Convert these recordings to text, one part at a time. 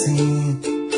assim.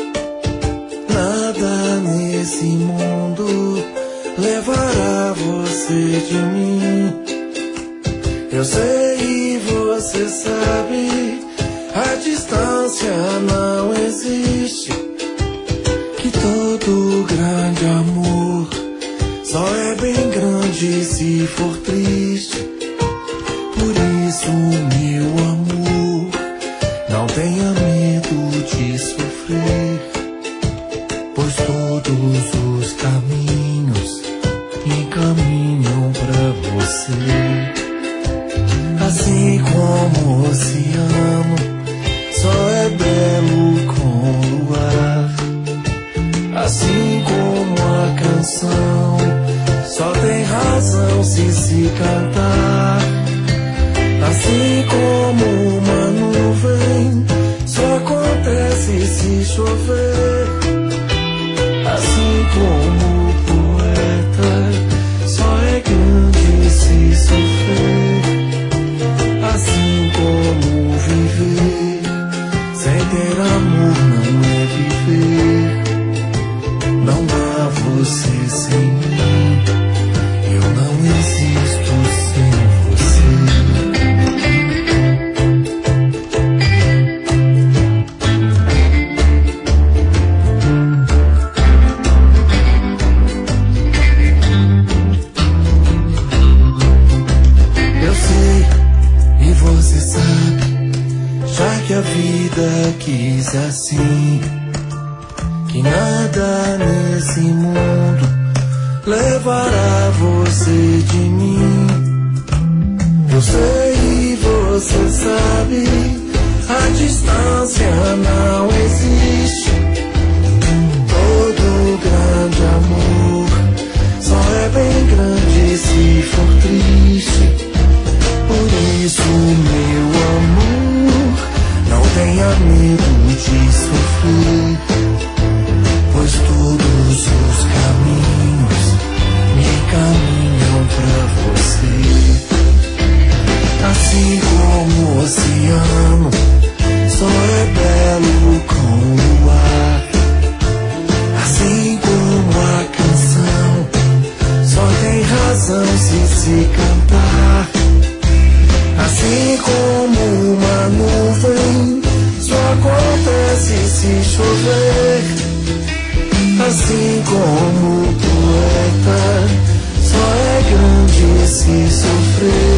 Nada nesse mundo levará você de mim. Eu sei e você sabe, a distância não existe. Que todo grande amor só é bem grande se for triste. Por isso, meu amor, não tenha medo de sofrer, pois todos os caminhos encaminham pra você. Assim como o oceano só é belo com luar, assim como a canção só tem razão se cantar, assim como uma nuvem só acontece se chover, assim como o poeta só é grande se sofrer, assim como viver sem ter amor não é viver. Não dá você sem mim, eu não existo sem você. Eu sei e você sabe, já que a vida quis assim, que nada nesse mundo levará você de mim. Eu sei e você sabe, a distância não existe. Todo grande amor só é bem grande se for triste. Por isso, meu amor, não tenha medo de sofrer, pois todos os caminhos me caminham pra você. Assim como o oceano só é belo com luar, assim como a canção só tem razão se cantar, assim como uma nuvem só acontece se chover, assim como o poeta só é grande se sofrer.